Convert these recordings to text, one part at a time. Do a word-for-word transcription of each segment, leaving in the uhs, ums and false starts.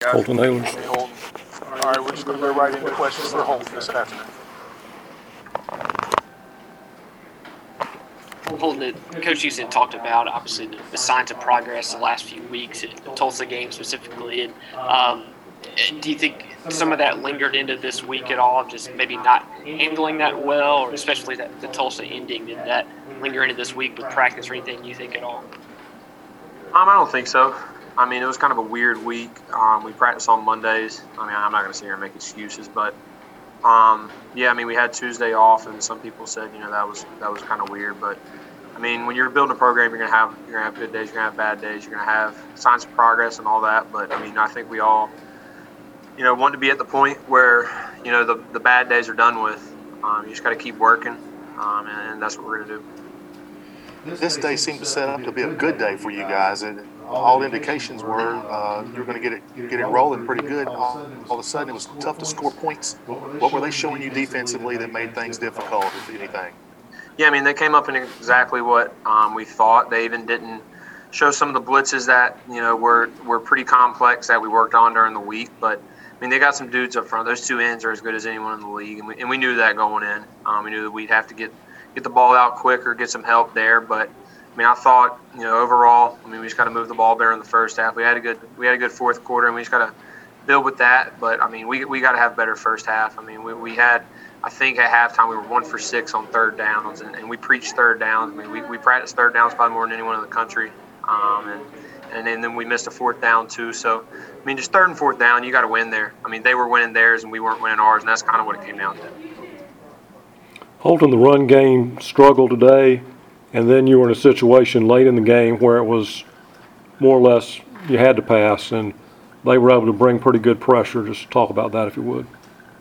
Holton Ahlers. Hey, Holton. All right, we're just going to go right into questions for Holton this afternoon. Holton, Coach Houston talked about, obviously, the, the signs of progress the last few weeks, in the Tulsa game specifically. And um, do you think some of that lingered into this week at all, just maybe not handling that well, or especially that the Tulsa ending, did that linger into this week with practice or anything you think at all? Um, I don't think so. I mean, it was kind of a weird week. Um, we practiced on Mondays. I mean, I'm not going to sit here and make excuses, but um, yeah, I mean, we had Tuesday off, and some people said, you know, that was that was kind of weird. But I mean, when you're building a program, you're gonna have you're gonna have good days, you're gonna have bad days, you're gonna have signs of progress and all that. But I mean, I think we all, you know, want to be at the point where, you know, the the bad days are done with. Um, you just got to keep working, um, and, and that's what we're gonna do. This day seemed to set up to be a good day for you guys, and all indications were uh, you were going to get it get it rolling pretty good. All, all of a sudden, it was tough to score points. What were they showing you defensively that made things difficult, if anything? Yeah, I mean, they came up in exactly what um, we thought. They even didn't show some of the blitzes that, you know, were were pretty complex that we worked on during the week. But I mean, they got some dudes up front. Those two ends are as good as anyone in the league, and we, and we knew that going in. Um, we knew that we'd have to get get the ball out quicker, get some help there. But I mean, I thought, you know, overall, I mean, we just got to move the ball better in the first half. We had a good we had a good fourth quarter, and we just got to build with that. But I mean, we we got to have better first half. I mean, we we had. I think at halftime we were one for six on third downs, and, and we preached third downs. I mean, we, we practiced third downs probably more than anyone in the country, um, and, and and then we missed a fourth down too. So, I mean, just third and fourth down, you got to win there. I mean, they were winning theirs and we weren't winning ours, and that's kind of what it came down to. Holton, the run game struggled today, and then you were in a situation late in the game where it was more or less you had to pass, and they were able to bring pretty good pressure. Just talk about that if you would.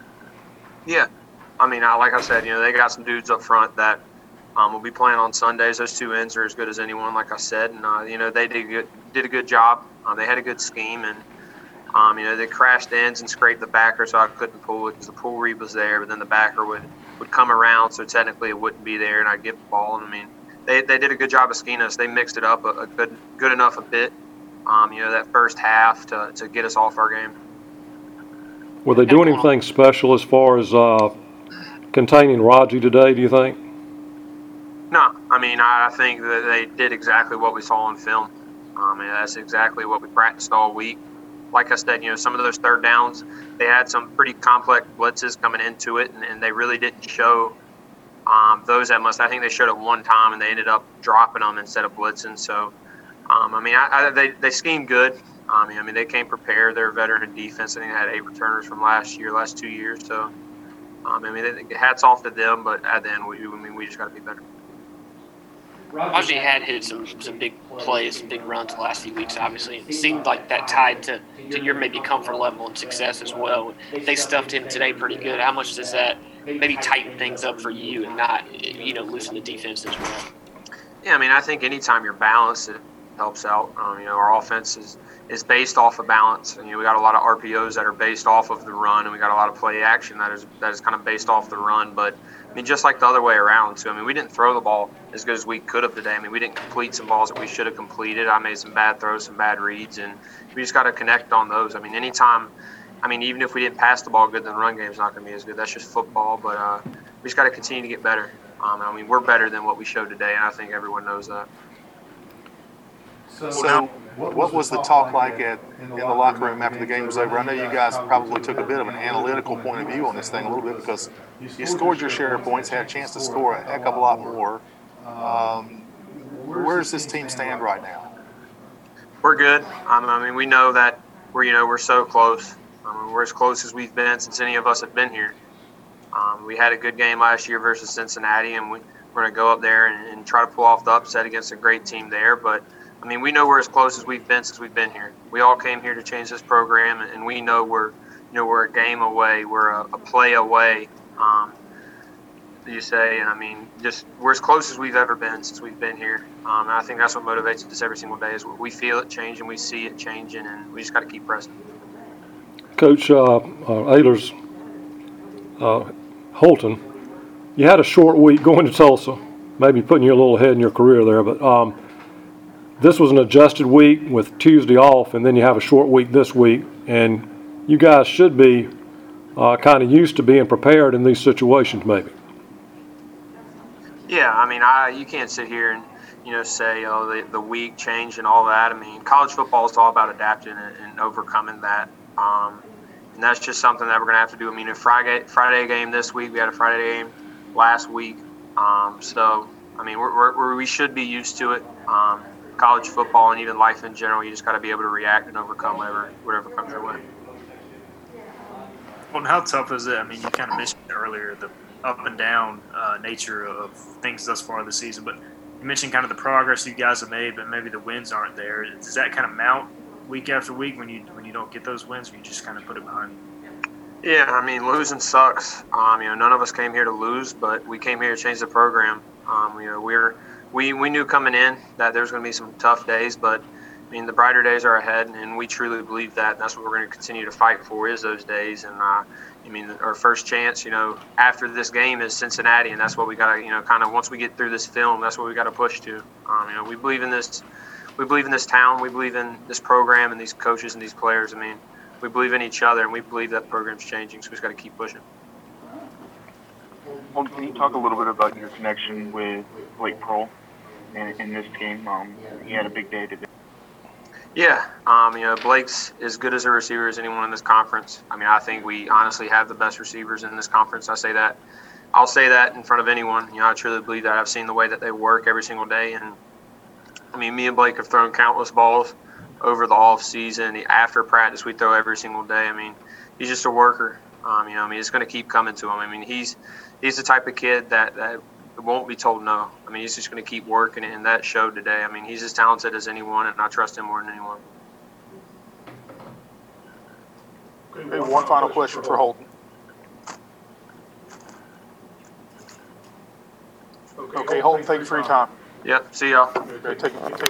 Yeah. I mean, I, like I said, you know, they got some dudes up front that um, will be playing on Sundays. Those two ends are as good as anyone, like I said. And, uh, you know, they did, good, did a good job. Uh, they had a good scheme. And, um, you know, they crashed ends and scraped the backer so I couldn't pull it because the pull read was there. But then the backer would, would come around, so technically it wouldn't be there, and I'd get the ball. And, I mean, they, they did a good job of scheming us. They mixed it up a, a good good enough a bit, um, you know, that first half to, to get us off our game. Were they doing anything special as far as uh, – containing Raji today, do you think? No, I mean, I think that they did exactly what we saw on film. I mean, that's exactly what we practiced all week. Like I said, you know, some of those third downs, they had some pretty complex blitzes coming into it, and, and they really didn't show um, those that much. I think they showed it one time, and they ended up dropping them instead of blitzing. So, um, I mean, I, I, they, they schemed good. I mean, I mean, they came prepared. They're a veteran defense. I think they had eight returners from last year, last two years. So, Um, I mean, hats off to them, but at the end, we, I mean, we just got to be better. Raji had hit some some big plays, some big runs the last few weeks, obviously. It seemed like that tied to, to your maybe comfort level and success as well. They stuffed him today pretty good. How much does that maybe tighten things up for you and not, you know, loosen the defense as well? Yeah, I mean, I think anytime you're balanced, it helps out. Um, you know, our offense is, is based off of balance. And, you know, we got a lot of R P Os that are based off of the run, and we got a lot of play action that is that is kind of based off the run. But I mean, just like the other way around too. I mean, we didn't throw the ball as good as we could have today. I mean, we didn't complete some balls that we should have completed. I made some bad throws, some bad reads, and we just got to connect on those. I mean, anytime. I mean, even if we didn't pass the ball good, then the run game's not going to be as good. That's just football. But uh, we just got to continue to get better. Um, I mean, we're better than what we showed today, and I think everyone knows that. So, so what was the talk like at in the locker room after the game was over? I know you guys probably took a bit of an analytical point of view on this thing a little bit because you scored your share of points, had a chance to score a heck of a lot more. Um, where does this team stand right now? We're good. Um, I mean, we know that we're you know we're so close. I mean, we're as close as we've been since any of us have been here. Um, we had a good game last year versus Cincinnati, and we, we're going to go up there and, and try to pull off the upset against a great team there. But I mean, we know we're as close as we've been since we've been here. We all came here to change this program, and we know we're, you know, we're a game away, we're a, a play away. Um, you say, and I mean, just we're as close as we've ever been since we've been here. Um, and I think that's what motivates us every single day is we feel it changing, we see it changing, and we just got to keep pressing. Coach uh, uh, Ahlers, uh, Holton, you had a short week going to Tulsa, maybe putting you a little ahead in your career there, but. Um, this was an adjusted week with Tuesday off, and then you have a short week this week, and you guys should be uh, kind of used to being prepared in these situations, maybe. Yeah, I mean, I you can't sit here and you know say oh the the week change and all that. I mean, college football is all about adapting and, and overcoming that. Um, and that's just something that we're gonna have to do. I mean, a Friday Friday game this week, we had a Friday game last week. Um, so I mean, we're, we're, we're, we should be used to it. Um, college football and even life in general, you just got to be able to react and overcome whatever whatever comes your way. Well, and how tough is it? I mean, you kind of mentioned it earlier, the up and down uh, nature of things thus far this season, but you mentioned kind of the progress you guys have made, but maybe the wins aren't there. Does that kind of mount week after week when you when you don't get those wins, or you just kind of put it behind? Yeah, I mean, losing sucks. Um, you know, none of us came here to lose, but we came here to change the program. Um, you know, we're we we knew coming in that there was going to be some tough days, but I mean, the brighter days are ahead, and we truly believe that. And that's what we're going to continue to fight for, is those days. And uh, I mean, our first chance, you know, after this game is Cincinnati, and that's what we got to, you know, kind of once we get through this film, that's what we got to push to. Um, you know, we believe in this. We believe in this town. We believe in this program and these coaches and these players. I mean, we believe in each other, and we believe that the program's changing, so we just got to keep pushing. Well, can you talk a little bit about your connection with Blake Pearl in, in this game? Um, he had a big day today. Yeah, um, you know, Blake's as good as a receiver as anyone in this conference. I mean, I think we honestly have the best receivers in this conference. I say that. I'll say that in front of anyone. You know, I truly believe that. I've seen the way that they work every single day, and I mean, me and Blake have thrown countless balls over the off season. After practice, we throw every single day. I mean, he's just a worker. Um, you know, I mean, it's going to keep coming to him. I mean, he's he's the type of kid that, that won't be told no. I mean, he's just going to keep working, and that showed today. I mean, he's as talented as anyone, and I trust him more than anyone. Okay, one final question for Holton. Okay, Holton, thank you for your time. Yep, see y'all. Okay, take, take